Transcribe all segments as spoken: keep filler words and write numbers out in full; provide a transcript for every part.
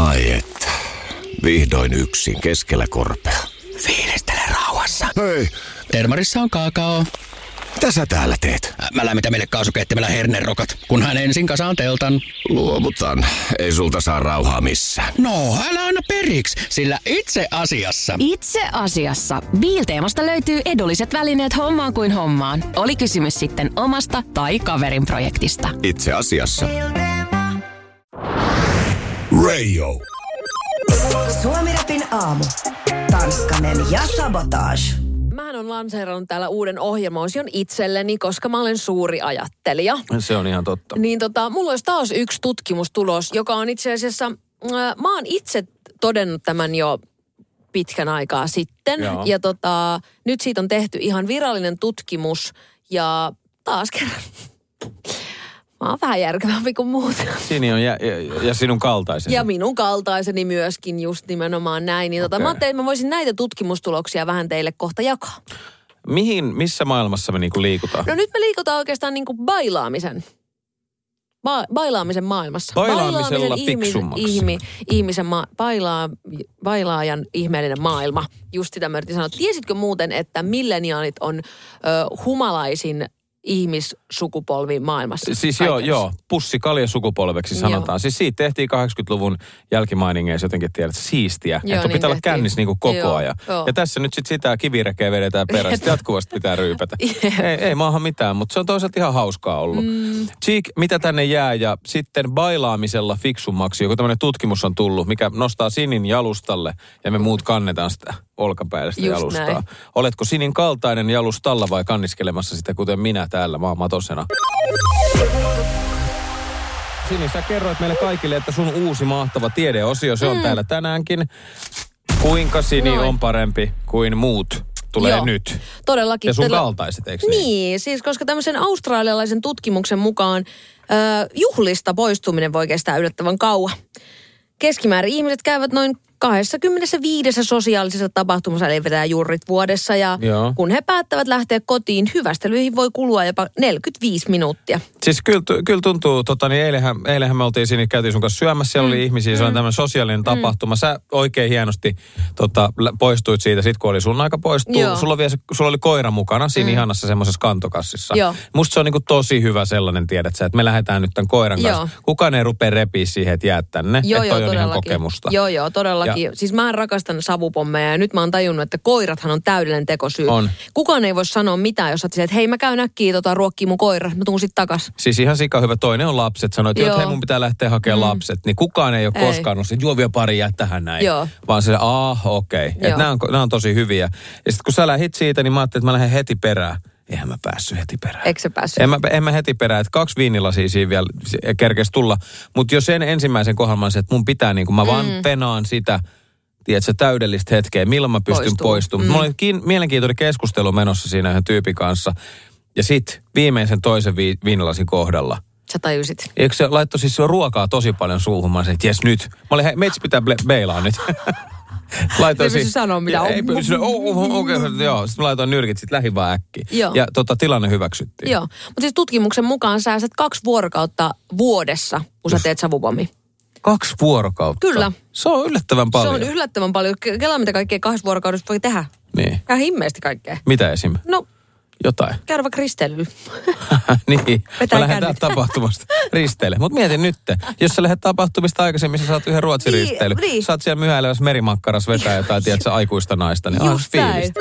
Ai että. Vihdoin yksin keskellä korpea. Fiilistele rauhassa. Hei, Termarissa on kaakao. mitä sä täällä teet? Mä lämmitän meille kaasukeittimellä hernerokat, kunhan ensin kasaan teltan. Luovutan. Ei sulta saa rauhaa missään. No, älä anna periksi, sillä itse asiassa... Itse asiassa. Biilteemasta löytyy edulliset välineet hommaan kuin hommaan. Oli kysymys sitten omasta tai kaverin projektista. Itse asiassa. Radio. Suomi-rapin aamu. Tanskanen ja Sabotage. Mähän on lanseerannut täällä uuden ohjelmaosion itselleni, koska mä olen suuri ajattelija. Se on ihan totta. Niin tota, mulla olisi taas yksi tutkimustulos, joka on itse asiassa, äh, mä oon itse todennut tämän jo pitkän aikaa sitten. Joo. Ja tota, nyt siitä on tehty ihan virallinen tutkimus ja taas kerran. Mä oon vähän järkevämpi kuin muut. Sini on ja, ja, ja sinun kaltaisesi. Ja minun kaltaiseni myöskin just nimenomaan näin. Niin tota, Okei. mä ajattelin, että mä voisin näitä tutkimustuloksia vähän teille kohta jakaa. Mihin, missä maailmassa me niinku liikutaan? No nyt me liikutaan oikeastaan niin kuin bailaamisen. Ba- bailaamisen maailmassa. Bailaamisella ihmi- fiksummaksi. Ihmi, ihmisen ma- bailaa, bailaajan ihmeellinen maailma. Just sitä mä yritin sanoa. Tiesitkö muuten, että milleniaalit on ö, humalaisin ihmissukupolvi maailmassa? Siis joo, joo, pussikalja sukupolveksi sanotaan. Joo. Siis siitä tehtiin kahdeksankymmentäluvun jälkimainingeissa jotenkin tiedät, siistiä. Joo, että niin pitää olla tehtiin. kännissä niinku koko Joo, ajan. joo. Ja tässä nyt sitten sitä kivirekeä vedetään perässä. Jatkuvasti pitää ryypätä. ei, ei maahan mitään, mutta se on toisaalta ihan hauskaa ollut. Mm. Cheek, mitä tänne jää ja sitten bailaamisella fiksummaksi. Joku tämmöinen tutkimus on tullut, mikä nostaa Sinin jalustalle ja me muut kannetaan sitä olkapäälle sitä Just jalustaa. näin. Oletko Sinin kaltainen jalustalla vai kanniskelemassa sitä kuten minä täällä maamatosena? Sini, sä kerroit meille kaikille, että sun uusi mahtava tiedeosio, se on mm. täällä tänäänkin. Kuinka Sini Noin. on parempi kuin muut tulee Joo. nyt? Todellakin. Ja sun Tällä- kaltaiset, eikö niin? Niin, siis koska tämmöisen australialaisen tutkimuksen mukaan ö, juhlista poistuminen voi kestää yllättävän kauan. Keskimäärin ihmiset käyvät noin kaksikymmentäviisi sosiaalisessa tapahtumassa, eli vetää juurit vuodessa. Ja Joo. kun he päättävät lähteä kotiin, hyvästelyihin voi kulua jopa neljäkymmentäviisi minuuttia. Siis kyllä, kyllä tuntuu, tota, niin eilenhän, eilenhän me oltiin siinä, käytiin sun kanssa syömässä, siellä mm. oli ihmisiä, se on tämmöinen sosiaalinen mm. tapahtuma. Sä oikein hienosti tota, lä- poistuit siitä, sit kun oli sun aika poistua. Joo. Sulla, vielä, sulla oli koira mukana siinä mm. ihanassa semmoisessa kantokassissa. Joo. Musta se on niinku tosi hyvä sellainen, tiedät sä, että me lähdetään nyt tämän koiran Joo. kanssa. Kukaan ei rupea repiä siihen, että jää tänne. Joo, että joo, toi on ihan todellakin. kokemusta. Joo, joo, todellakin. Ja- Siis mä rakastan savupommeja ja nyt mä oon tajunnut, että koirathan on täydellinen tekosyy. On. Kukaan ei voi sanoa mitään, jos sä oot silleen, että hei mä käyn äkkiä tota, ruokkii mun koira, mä tuun sit takas. Siis ihan sika hyvä. Toinen on lapset. Sanoit, että Joo. hei mun pitää lähteä hakemaan mm. lapset. Niin kukaan ei ole Ei. koskaan ollut, että juo vielä pari jää tähän näin. Joo. Vaan se, ah okei. Okay. Että nämä on, nämä on tosi hyviä. Ja sitten kun sä lähdit siitä, niin mä ajattelin, että mä lähden heti perään. Eihän mä päässyt heti perään. Eikö sä päässyt? En mä, en mä heti perään, että kaksi viinilasia siinä vielä kerkesi tulla. Mutta jo sen ensimmäisen kohdalla mä olisin, että mun pitää, niin kun mä vaan mm. penaan sitä, tiedätkö, täydellistä hetkeä, milloin mä pystyn Poistuu. poistumaan. Mm. Mulla oli kiin, mielenkiintoinen keskustelu menossa siinä yhden tyypin kanssa. Ja sit viimeisen toisen vi, viinilasin kohdalla. Sä tajusit. Eikö se laittoi siis ruokaa tosi paljon suuhun? Mä sanoin, että jes nyt. Mä olin, hei, meitsi pitää ble- beilaa nyt. Laitoin Ei pysty sanoa mitään. Ei pysty, oh, oh, okei, okay, joo. Sitten mä laitoin nyrkit sit lähi vaan äkkiä. Joo. Ja tota, tilanne hyväksyttiin. Joo, mutta siis tutkimuksen mukaan säästät kaksi vuorokautta vuodessa, kun sä teet savupommi. Kaksi vuorokautta. Kyllä. Se on yllättävän paljon. Se on yllättävän paljon. Kelaa mitä kaikkea kahdessa vuorokaudessa voi tehdä. Niin. Ja himmeesti kaikkea. Mitä esim? No, Jotain. käydä vaikka risteilyllä. niin. Vetää Mä lähden kännit. tapahtumasta risteille. Mutta mietin nyt, jos sä lähdet tapahtumista aikaisemmin, sä saat yhden ruotsin Niin, risteily. niin. Sä oot siellä myhäilevässä merimakkaras vetää jotain, tiedätkö, aikuista naista. Niin onhan Just näin. fiilistä.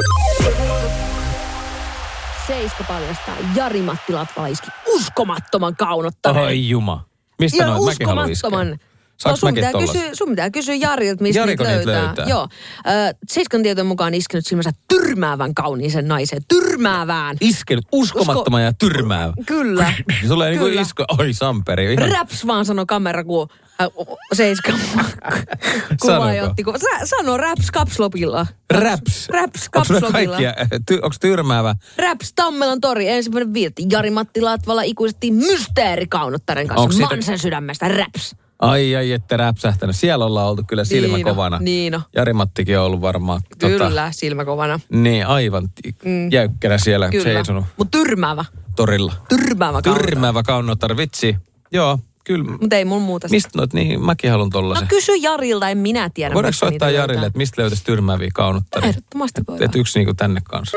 Seiska paljastaa Jari Matti Latvala iski uskomattoman kaunottaneen. Oi juma. Mistä Ihan noit? Mäkin haluan iskeä. uskomattoman. Saanko No, sun, mäkin pitää tollasen? kysyä, sun pitää kysyä Jarilta, mistä Jariko niitä niitä löytää. löytää? Joo. Äh, Seiskan tietojen mukaan iskenyt silmänsä tyrmäävän kauniisen naisen. Tyrmäävään. Iskenyt uskomattoman Usko- ja tyrmäävä. Kyllä. Tulee niinku Kyllä. isko. Oi Samperi. Ihan... Raps vaan sanoi kamera, kun äh, Seiskan kuva Sanoiko? otti. Kun, sä, sano raps kapslopilla. Raps. Raps Onko sulla kapslopilla. kaikkia? Ty, onko tyrmäävä? Raps Tammelan tori, ensimmäinen viidetti. Jari Matti Latvala ikuisesti mysteerikaunottaren kanssa. Onko siitä- Mansen sydämestä, Raps. Ai ai, ette räpsähtänyt. Siellä ollaan oltu kyllä silmä Niin on, kovana. niin on. Jari-Mattikin on ollut varmaan. Kyllä, Tota, silmäkovana. niin, aivan mm. jäykkänä siellä Kyllä. seisonut Mutta tyrmäävä. torilla. Tyrmäävä kaunottara. Tyrmäävä kaunottari, vitsi. Joo, kyllä. Mutta ei mun muuta. Mistä noit, niin mäkin haluan tollasen. No kysy Jarilta, en minä tiedä. Voidaanko soittaa Jarille, että mistä löytäisi tyrmääviä kaunottaria? Ehdottomasti voidaan. Että yksi niinku tänne kanssa.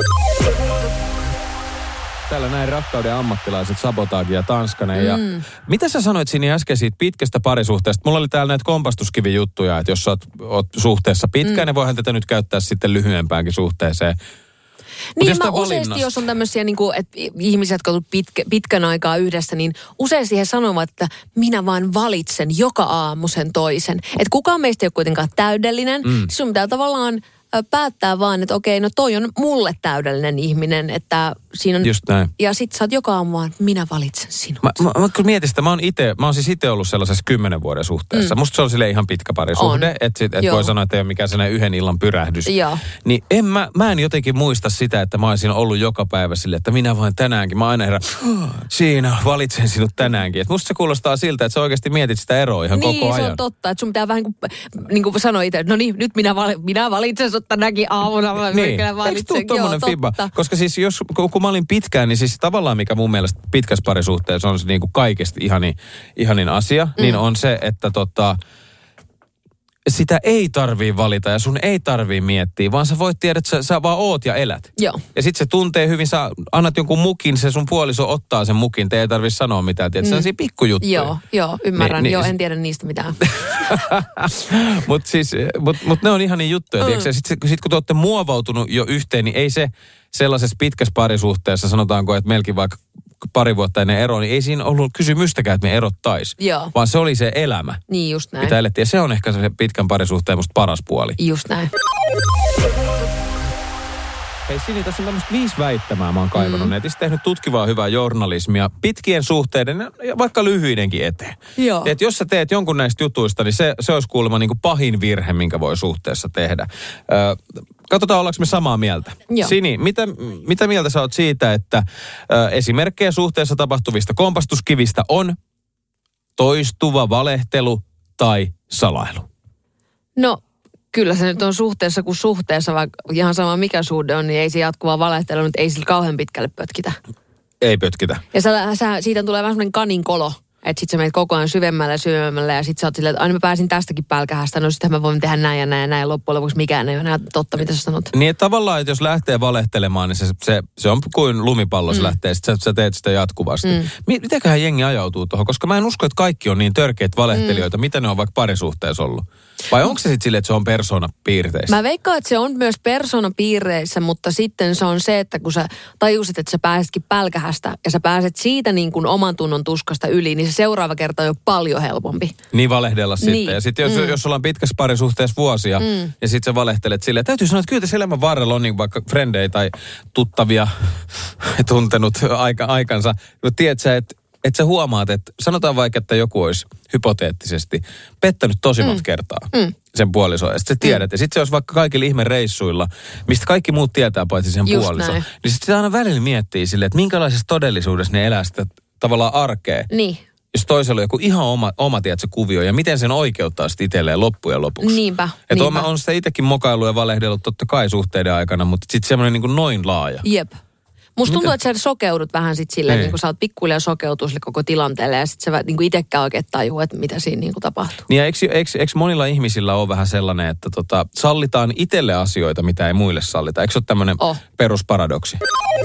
Täällä näin rakkauden ammattilaiset Sabotage ja Tanskanen. Mm. Ja mitä sä sanoit siinä äsken siitä pitkästä parisuhteesta? Mulla oli täällä näitä kompastuskivijuttuja, että jos sä oot, oot suhteessa pitkään, mm. niin voihan tätä nyt käyttää sitten lyhyempäänkin suhteeseen. Niin mä useasti, jos on tämmöisiä niin kuin, että ihmiset, jotka ovat pitkä, pitkän aikaa yhdessä, niin usein siihen sanovat, että minä vaan valitsen joka aamu sen toisen. Että kukaan meistä ei ole kuitenkaan täydellinen. Mm. Sun pitää tavallaan päättää vaan, että okei, no toi on mulle täydellinen ihminen, että siinä on... Just näin. Ja sit sä oot joka aamu vaan, minä valitsen sinut. Mä, mä, mä kyllä mietin sitä, mä oon ite, mä oon siis ite ollut sellaisessa kymmenen vuoden suhteessa. Mm. Musta se on silleen ihan pitkä parisuhde, että et voi sanoa, että ei ole mikään sellainen yhden illan pyrähdys. Joo. Niin en mä, mä en jotenkin muista sitä, että mä olisin ollut joka päivä silleen, että minä vain tänäänkin. Mä aina herään, siinä valitsen sinut tänäänkin. Et musta se kuulostaa siltä, että sä oikeasti mietit sitä eroa ihan niin, koko ajan. Niin, se on totta, että sun pitää vähän niin kuin, niin kuin sanoa itse, no niin, nyt minä, vali, minä valitsen sut tänäkin aamuna. Niin, eikö tuu tommonen fibba? Koska siis jos, kun mä olin pitkään, niin siis tavallaan mikä mun mielestä pitkässä parisuhteessa on se niin kuin kaikista ihanin, ihanin asia, mm. niin on se, että tota, sitä ei tarvii valita ja sun ei tarvii miettiä, vaan sä voit tiedä, että sä, sä vaan oot ja elät. Joo. Ja sit se tuntee hyvin, sä annat jonkun mukin, se sun puoliso ottaa sen mukin, te ei tarvii sanoa mitään, tiedät, mm. sellaisia pikkujuttuja. Joo, joo, ymmärrän, niin, joo, niin, en tiedä niistä mitään. Mutta siis, mut, mut ne on ihan niin juttuja, mm. tiedätkö? Sit, sit kun te olette muovautunut jo yhteen, niin ei se sellaisessa pitkässä parisuhteessa, sanotaanko, että melkein vaikka pari vuotta ennen eroa, niin ei siinä ollut kysymystäkään, että me erottaisi. Joo. Vaan se oli se elämä. Niin, just näin. Mitä elettiin. Ja se on ehkä se pitkän parisuhteen musta paras puoli. Just näin. Hei Sini, tässä on tämmöistä viisi väittämää mä oon kaivannut. Mm. Netistä tehnyt tutkivaa hyvää journalismia pitkien suhteiden ja vaikka lyhyidenkin eteen. Joo. Et jos sä teet jonkun näistä jutuista, niin se, se olisi kuulemma niin kuin pahin virhe, minkä voi suhteessa tehdä. Ö, katsotaan, ollaanko me samaa mieltä. Joo. Sini, mitä, mitä mieltä sä oot siitä, että ö, esimerkkejä suhteessa tapahtuvista kompastuskivistä on toistuva valehtelu tai salailu? No... Kyllä se nyt on suhteessa kuin suhteessa, vaikka ihan sama mikä suhde on, niin ei se jatkuva valehtelu, mutta ei sillä kauhean pitkälle pötkitä. Ei pötkitä. Ja sä, sä, siitä tulee vähän semmoinen kaninkolo, että sit sä menet koko ajan syvemmälle ja syvemmälle ja sit sä oot silleen, että aina mä pääsin tästäkin pälkähästä, no sitten mä voin tehdä näin ja näin ja näin ja loppujen lopuksi mikään ei ole enää totta, mitä sä sanot. Niin, että tavallaan, että jos lähtee valehtelemaan, niin se, se, se on kuin lumipallo, mm. se lähtee, sit sä, sä teet sitä jatkuvasti. Mm. Mitenköhän jengi ajautuu tuohon, koska mä en usko, että kaikki on niin törkeitä valehtelijoita, mm. mitä ne on vaikka parisuhteessa ollut. Vai onko se sitten silleen, että se on persoonapiirteissä? Mä veikkaan, että se on myös persoonapiirteissä, mutta sitten se on se, että kun sä tajusit, että sä pääsetkin pälkähästä ja sä pääset siitä niin kuin oman tunnon tuskasta yli, niin se seuraava kerta on jo paljon helpompi. Niin valehdella sitten. Niin. Ja sitten jos, mm. jos ollaan pitkässä parisuhteessa vuosia mm. ja sitten sä valehtelet silleen, täytyy sanoa, että kyllä tässä elämän varrella on niin vaikka frendejä tai tuttavia tuntenut aika, aikansa. Mutta tiedät sä, että että sä huomaat, että sanotaan vaikka, että joku olisi hypoteettisesti pettänyt tosi monta mm. kertaa mm. sen puolisoa. Ja sitten sä tiedät. Mm. Ja sitten se olisi vaikka kaikilla ihme reissuilla, mistä kaikki muut tietää paitsi sen Just puoliso. Näin. Niin sitten sitä aina välillä miettii silleen, että minkälaisessa todellisuudessa ne elää sitä tavallaan arkea. Niin. Jos toisella on joku ihan oma, oma tiedätkö, kuvio ja miten sen oikeuttaa sitten itselleen loppujen lopuksi. Niinpä. Että on, on sitä itsekin mokailu ja valehdellut totta kai suhteiden aikana, mutta sitten semmoinen niin kuin noin laaja. Jep. Musta tuntuu, että sä sokeudut vähän sit silleen, niin kun sä oot pikkuhiljaa sokeutua sille koko tilanteelle ja sit sä niin kuin itsekään oikein tajuu, että mitä siinä niin kuin tapahtuu. Niin ja eikö, eikö, eikö monilla ihmisillä ole vähän sellainen, että tota, sallitaan itselle asioita, mitä ei muille sallita? Eikö se ole tämmöinen oh. perusparadoksi?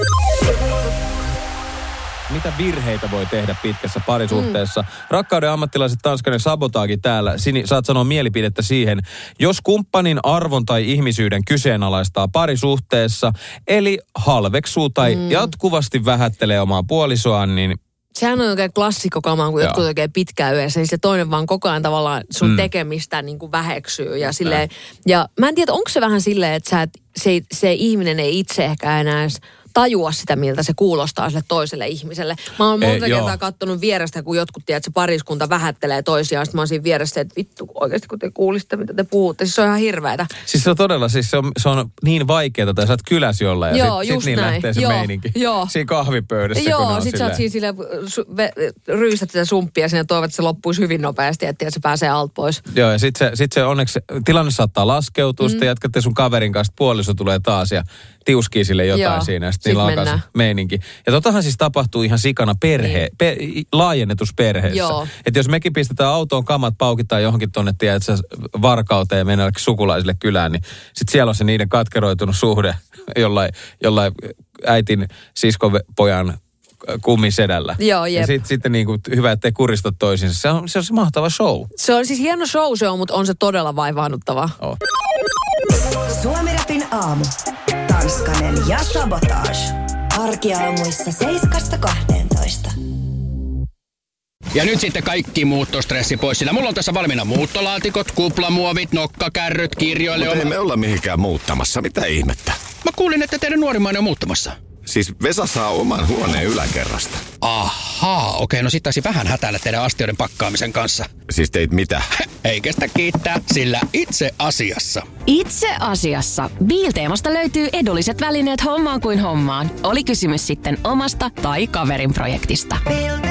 Mitä virheitä voi tehdä pitkässä parisuhteessa? Mm. Rakkauden ammattilaiset Tanskanen Sabotage täällä. Sini, saat sanoa mielipidettä siihen. Jos kumppanin arvon tai ihmisyyden kyseenalaistaa parisuhteessa, eli halveksuu tai mm. jatkuvasti vähättelee omaa puolisoaan, niin... Sehän on oikein klassikkokamaa, kun jotkut oikein pitkään yhdessä, niin se toinen vaan koko ajan tavallaan sun mm. tekemistä niin kuin väheksyy. Ja, silleen, ja mä en tiedä, onko se vähän silleen, että sä et, se, se ihminen ei itse ehkä enää edes tajua sitä, miltä se kuulostaa sille toiselle ihmiselle. Mä oon monta e, kertaa katsonut vierestä, kun jotkut tiedät, että se pariskunta vähättelee toisiaan. Sitten mä oon siinä vieressä, että vittu oikeasti, kun te kuulisitte, mitä te puhutte. Siis se on ihan hirveätä. Siis se on todella, siis se on, se on niin vaikeaa, että sä oot kyläs jollain ja Joo, sit, sit niin näin. lähtee se Joo, meininki. Jo. Siinä kahvipöydässä. Joo, sit sä oot siinä silleen, ryystät sitä sumppia sinne ja toivot, että se loppuisi hyvin nopeasti, että se pääsee alta pois. Joo, ja sit se, sit se onneksi, tilanne saattaa laskeutua, mm. sitten jatkatte sun kaverin kanssa, puoliso tulee taas ja tiuskii sille jotain Joo. siinä. Sitten siinä alkaa se meininki. Ja totahan siis tapahtuu ihan sikana perhe, niin. pe, laajennetus perheessä. Että jos mekin pistetään autoon kamat, paukitaan johonkin tonne, tiedätkö, Varkauteen ja mennään sukulaisille kylään, niin sitten siellä on se niiden katkeroitunut suhde jollain, jollain äitin siskopojan kummisedällä. Joo, jep. Ja sitten sit niin kuin hyvä, ettei kurista toisinsa. Se on, se on se mahtava show. Se on siis hieno show se on, mutta on se todella vaivaannuttavaa. Oh. Suomi-rapin aamu. Tanskanen ja Sabotage. Arkiaamuissa seiskasta kahteentoista. Ja nyt sitten kaikki muuttostressi pois, sillä mulla on tässä valmiina muuttolaatikot, kuplamuovit, nokkakärryt, kirjoille. Mutta ei me olla mihinkään muuttamassa. Mitä ihmettä? Mä kuulin, että teidän nuorimmainen on muuttamassa. Siis Vesa saa oman huoneen yläkerrasta. Ahaa, okei, no sit taisi vähän hätäillä teidän astioiden pakkaamisen kanssa. Siis teit mitä? Ei kestä kiittää, sillä itse asiassa. Itse asiassa Biilteemasta löytyy edulliset välineet hommaan kuin hommaan. Oli kysymys sitten omasta tai kaverin projektista.